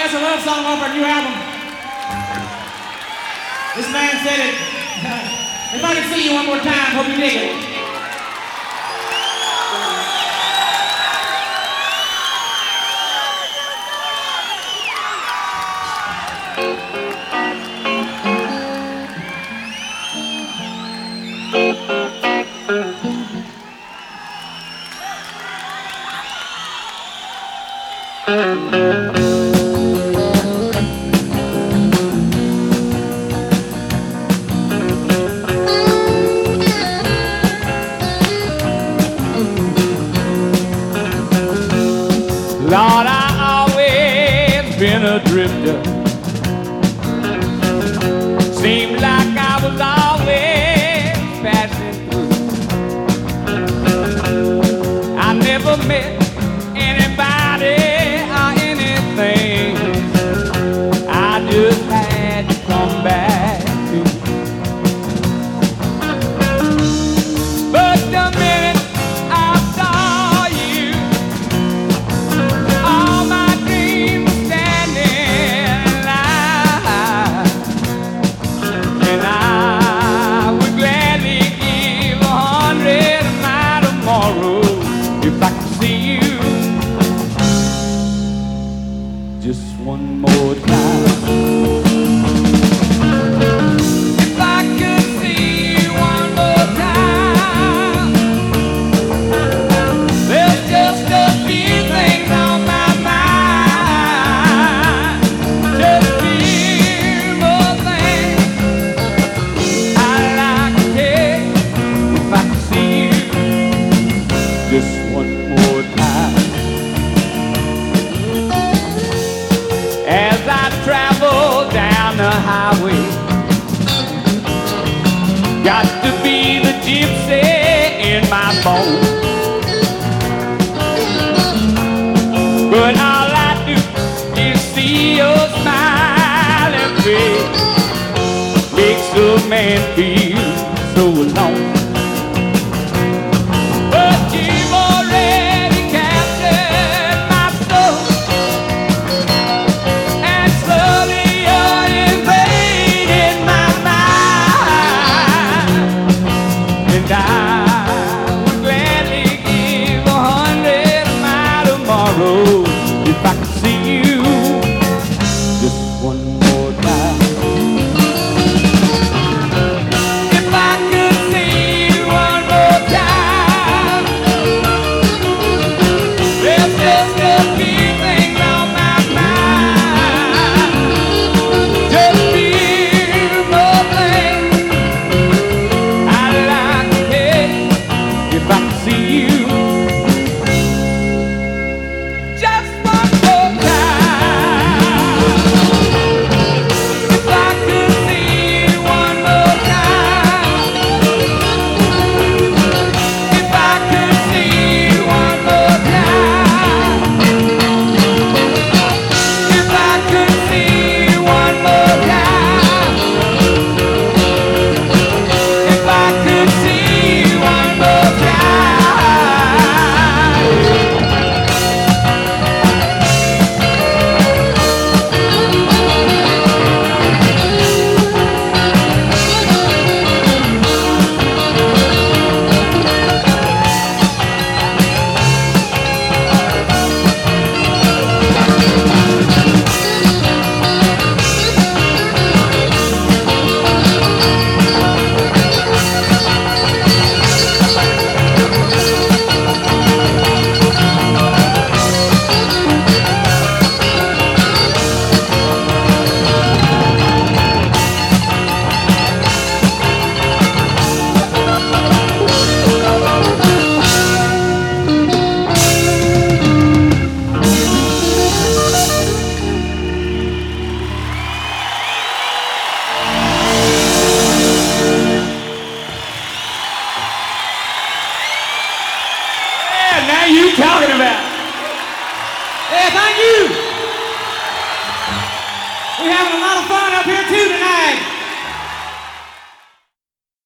that's a love song off our new album. This man said it. If I can see you one more time, hope you dig it. Lord, I always been a drifter. Seemed like I was always passing through. I never met anybody or anything. I just had to come back to. But the minute I saw you, all my dreams were standing alive, and I would gladly give 100 of my tomorrow if I could see you just one more time. If I could see you one more time, there's just a few things on my mind. Just a few more things I'd like to tell you if I could see you just one more time. As I travel down the highway, got to be the gypsy in my bones. But all I do is see your smiling face, makes a man feel so alone. But you've already captured my soul, and slowly you're invading my mind, and I